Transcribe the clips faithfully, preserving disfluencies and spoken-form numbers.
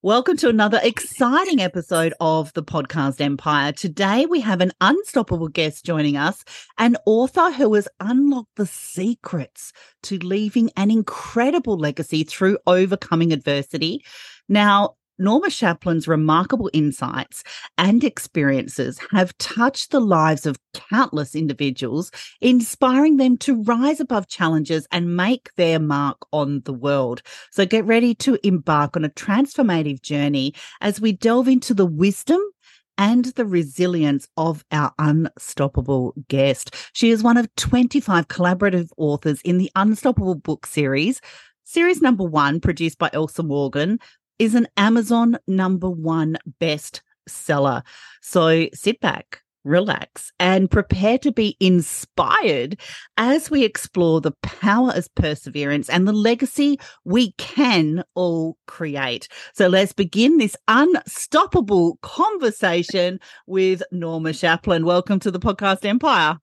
Welcome to another exciting episode of the Podcast Empire. Today we have an unstoppable guest joining us, an author who has unlocked the secrets to leaving an incredible legacy through overcoming adversity. Now, Norma Shaplin's remarkable insights and experiences have touched the lives of countless individuals, inspiring them to rise above challenges and make their mark on the world. So get ready to embark on a transformative journey as we delve into the wisdom and the resilience of our unstoppable guest. She is one of twenty-five collaborative authors in the Unstoppable book series. Series number one, produced by Elsa Morgan, is an Amazon number one bestseller. So sit back, relax, and prepare to be inspired as we explore the power of perseverance and the legacy we can all create. So let's begin this unstoppable conversation with Norma Shaplin. Welcome to the Podcast Empire.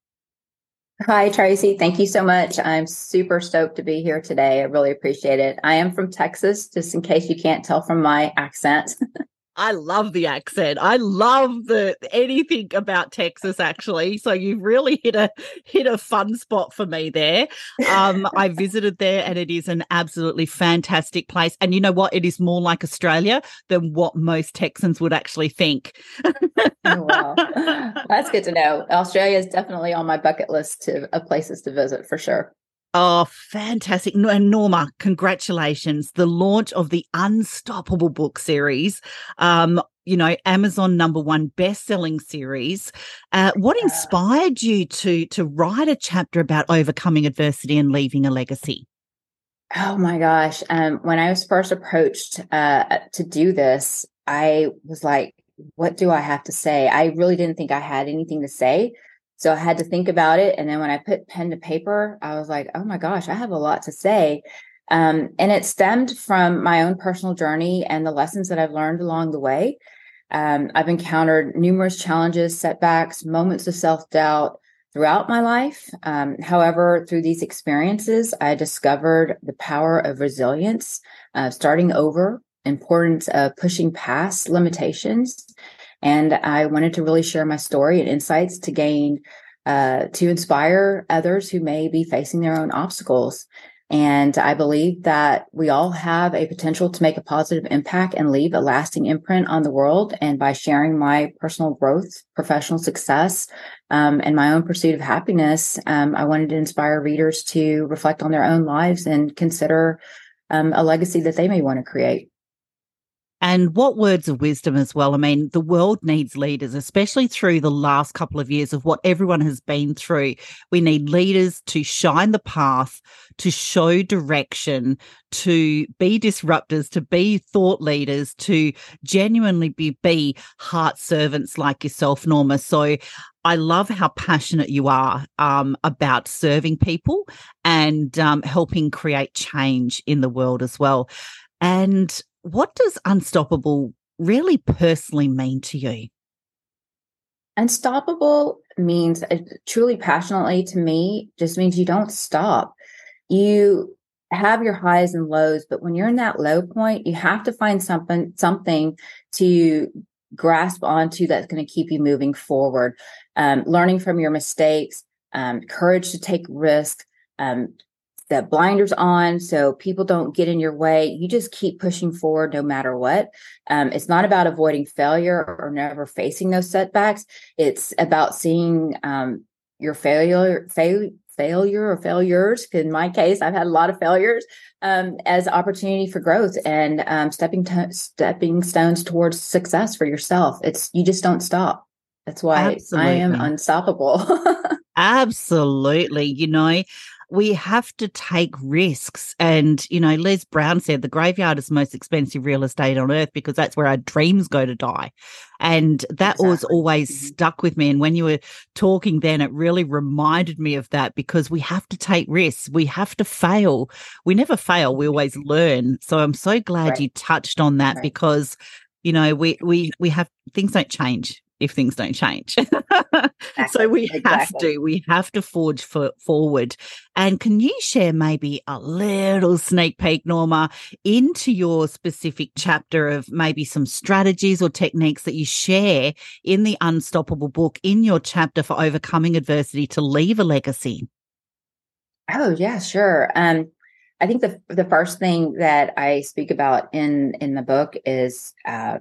Hi, Tracy. Thank you so much. I'm super stoked to be here today. I really appreciate it. I am from Texas, just in case you can't tell from my accent. I love the accent. I love the anything about Texas, actually. So you've really hit a hit a fun spot for me there. Um, I visited there, and it is an absolutely fantastic place. And you know what? It is more like Australia than what most Texans would actually think. Oh, wow. That's good to know. Australia is definitely on my bucket list to, of places to visit for sure. Oh, fantastic. And Norma, congratulations. The launch of the Unstoppable book series, um, you know, Amazon number one best-selling series. Uh, what inspired you to, to write a chapter about overcoming adversity and leaving a legacy? Oh, my gosh. Um, when I was first approached uh, to do this, I was like, what do I have to say? I really didn't think I had anything to say. So I had to think about it. And then when I put pen to paper, I was like, oh my gosh, I have a lot to say. Um, and it stemmed from my own personal journey and the lessons that I've learned along the way. Um, I've encountered numerous challenges, setbacks, moments of self-doubt throughout my life. Um, however, through these experiences, I discovered the power of resilience, uh, starting over, importance of pushing past limitations. And I wanted to really share my story and insights to gain, uh, to inspire others who may be facing their own obstacles. And I believe that we all have a potential to make a positive impact and leave a lasting imprint on the world. And by sharing my personal growth, professional success, um, and my own pursuit of happiness, um, I wanted to inspire readers to reflect on their own lives and consider um, a legacy that they may want to create. And what words of wisdom as well. I mean, the world needs leaders, especially through the last couple of years of what everyone has been through. We need leaders to shine the path, to show direction, to be disruptors, to be thought leaders, to genuinely be, be heart servants like yourself, Norma. So I love how passionate you are um, about serving people and um, helping create change in the world as well. And what does unstoppable really personally mean to you? Unstoppable means, uh, truly passionately to me, just means you don't stop. You have your highs and lows, but when you're in that low point, you have to find something, something to grasp onto that's going to keep you moving forward. Um, learning from your mistakes, um, courage to take risks, um, that blinders on so people don't get in your way. You just keep pushing forward no matter what. Um, it's not about avoiding failure or never facing those setbacks. It's about seeing um, your failure, fail, failure or failures. In my case, I've had a lot of failures um, as opportunity for growth and um, stepping to, stepping stones towards success for yourself. It's you just don't stop. That's why Absolutely. I am unstoppable. Absolutely. You know, we have to take risks. And, you know, Les Brown said the graveyard is the most expensive real estate on earth because that's where our dreams go to die. And that exactly. was always mm-hmm. stuck with me. And when you were talking then, it really reminded me of that because we have to take risks. We have to fail. We never fail. We always learn. So I'm so glad right. you touched on that right. because, you know, we, we, we have things don't change if things don't change. Exactly. So we exactly. have to, we have to forge for, forward. And can you share maybe a little sneak peek, Norma, into your specific chapter of maybe some strategies or techniques that you share in the Unstoppable book, in your chapter for overcoming adversity to leave a legacy? Oh, yeah, sure. Um, I think the the first thing that I speak about in in the book is uh,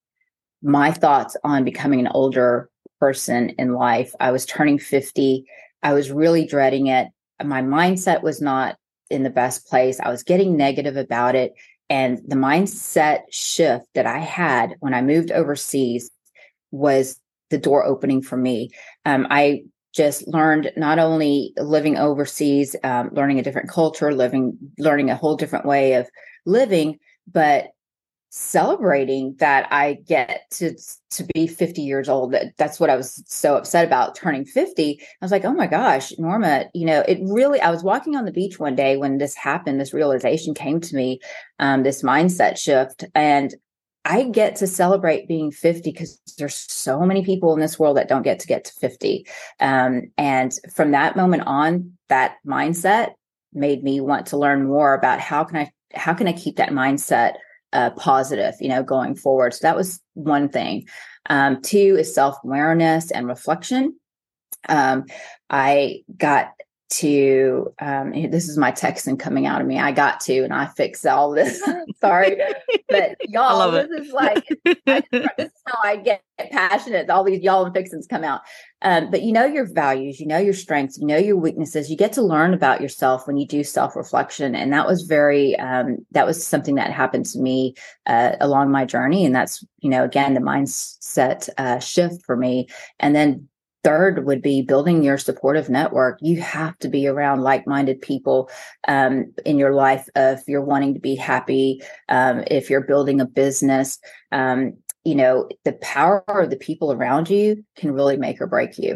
my thoughts on becoming an older person in life. I was turning fifty. I was really dreading it. My mindset was not in the best place. I was getting negative about it. And the mindset shift that I had when I moved overseas was the door opening for me. Um, I just learned not only living overseas, um, learning a different culture, living, learning a whole different way of living, but celebrating that I get to to be fifty years old. That, that's what I was so upset about, turning fifty. I was like, oh my gosh, Norma, you know, it really, I was walking on the beach one day when this happened, this realization came to me, um, this mindset shift. And I get to celebrate being fifty because there's so many people in this world that don't get to get to fifty. Um, and from that moment on, that mindset made me want to learn more about how can I, how can I keep that mindset Uh, positive, you know, going forward. So that was one thing. Um, two is self-awareness and reflection. Um, I got to, um, this is my Texan coming out of me. I got to, and I fixed all this. Sorry, but y'all, this it. is like, I, this is how I get passionate. All these y'all and fixins come out. Um, but you know your values, you know your strengths, you know your weaknesses. You get to learn about yourself when you do self-reflection, and that was very, um, that was something that happened to me uh, along my journey, and that's, you know, again, the mindset uh, shift for me. And then third would be building your supportive network. You have to be around like-minded people um, in your life if you're wanting to be happy, um, if you're building a business. Um, you know, the power of the people around you can really make or break you.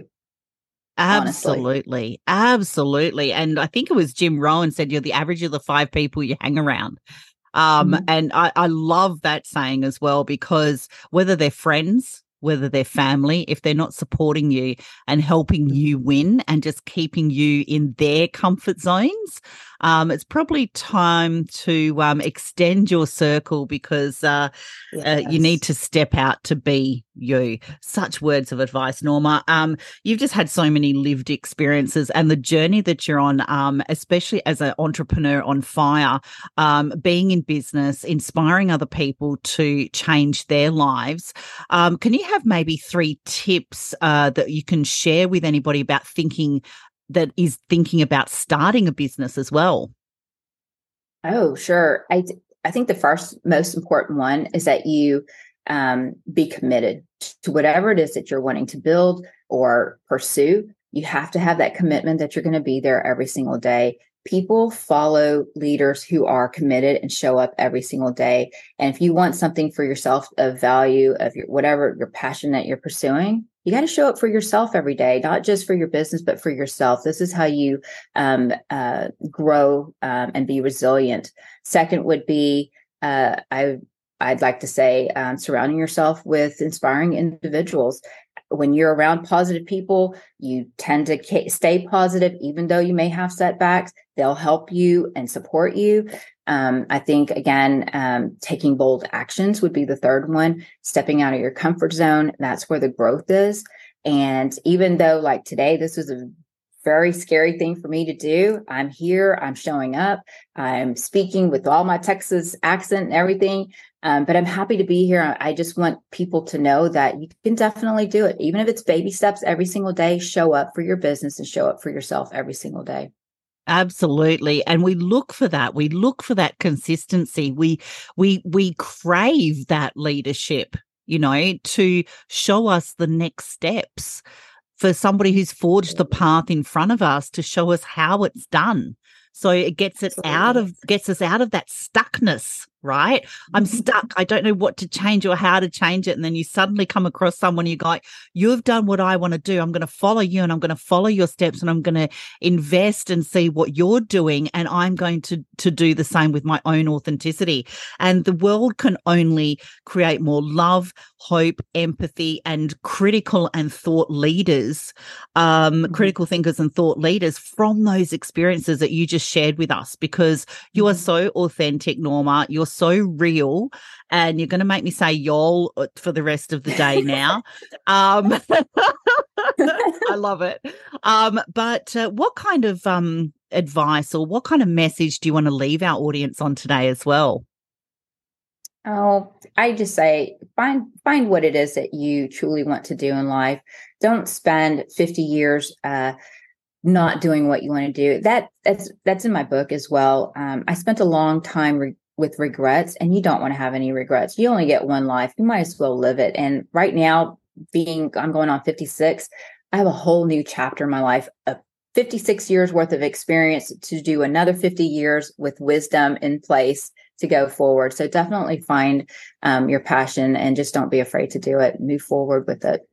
Absolutely. Honestly. Absolutely. And I think it was Jim Rohn said you're the average of the five people you hang around. Um, mm-hmm. And I, I love that saying as well, because whether they're friends, whether they're family, if they're not supporting you and helping you win and just keeping you in their comfort zones, um, it's probably time to um, extend your circle, because uh, yes. uh, you need to step out to be you. Such words of advice, Norma. Um, you've just had so many lived experiences, and the journey that you're on, um, especially as an entrepreneur on fire, um, being in business, inspiring other people to change their lives. Um, can you have maybe three tips uh, that you can share with anybody about thinking that is thinking about starting a business as well? Oh, sure. I th- I think the first most important one is that you um, be committed to whatever it is that you're wanting to build or pursue. You have to have that commitment that you're going to be there every single day. People follow leaders who are committed and show up every single day. And if you want something for yourself of value, of your, whatever your passion that you're pursuing, you got to show up for yourself every day, not just for your business, but for yourself. This is how you um, uh, grow um, and be resilient. Second would be, uh, I, I'd like to say, um, surrounding yourself with inspiring individuals. When you're around positive people, you tend to ca- stay positive, even though you may have setbacks. They'll help you and support you. Um, I think, again, um, taking bold actions would be the third one. Stepping out of your comfort zone, that's where the growth is. And even though, like today, this was a very scary thing for me to do, I'm here, I'm showing up, I'm speaking with all my Texas accent and everything. Um, but I'm happy to be here. I just want people to know that you can definitely do it. Even if it's baby steps every single day, show up for your business and show up for yourself every single day. Absolutely. And we look for that. We look for that consistency. We we we crave that leadership, you know, to show us the next steps, for somebody who's forged the path in front of us to show us how it's done. So it gets it out of gets us out of that stuckness, right? I'm stuck. I don't know what to change or how to change it. And then you suddenly come across someone, you go, you've done what I want to do. I'm going to follow you and I'm going to follow your steps and I'm going to invest and see what you're doing. And I'm going to, to do the same with my own authenticity. And the world can only create more love, hope, empathy, and critical and thought leaders, um, mm-hmm. critical thinkers and thought leaders from those experiences that you just shared with us, because you mm-hmm. are so authentic, Norma. You're so real, and you're going to make me say y'all for the rest of the day now. um, I love it. Um, but uh, what kind of um, advice or what kind of message do you want to leave our audience on today as well? Oh, I just say find find what it is that you truly want to do in life. Don't spend fifty years uh, not doing what you want to do. That that's that's in my book as well. Um, I spent a long time re- with regrets, and you don't want to have any regrets. You only get one life. You might as well live it. And right now, being I'm going on fifty-six, I have a whole new chapter in my life. A fifty-six years worth of experience to do another fifty years with wisdom in place to go forward. So definitely find um, your passion and just don't be afraid to do it. Move forward with it.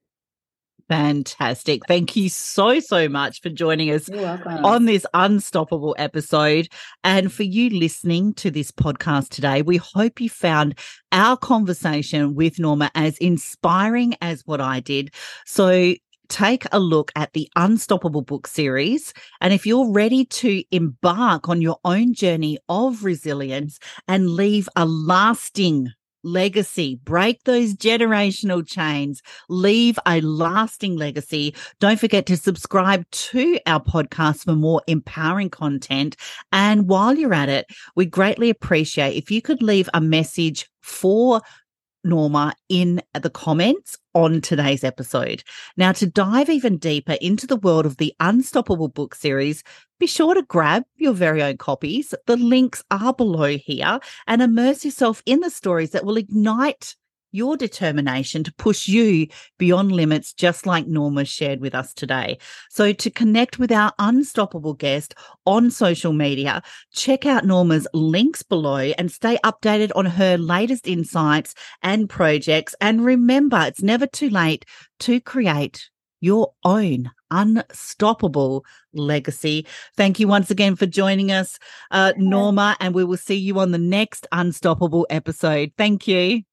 Fantastic. Thank you so, so much for joining us on this unstoppable episode. And for you listening to this podcast today, we hope you found our conversation with Norma as inspiring as what I did. So take a look at the Unstoppable book series. And if you're ready to embark on your own journey of resilience and leave a lasting legacy, break those generational chains, leave a lasting legacy, don't forget to subscribe to our podcast for more empowering content. And while you're at it, we greatly appreciate if you could leave a message for Norma in the comments on today's episode. Now, to dive even deeper into the world of the Unstoppable book series, be sure to grab your very own copies. The links are below here, and immerse yourself in the stories that will ignite your determination to push you beyond limits, just like Norma shared with us today. So to connect with our unstoppable guest on social media, check out Norma's links below and stay updated on her latest insights and projects. And remember, it's never too late to create your own unstoppable legacy. Thank you once again for joining us, uh, Norma, and we will see you on the next Unstoppable episode. Thank you.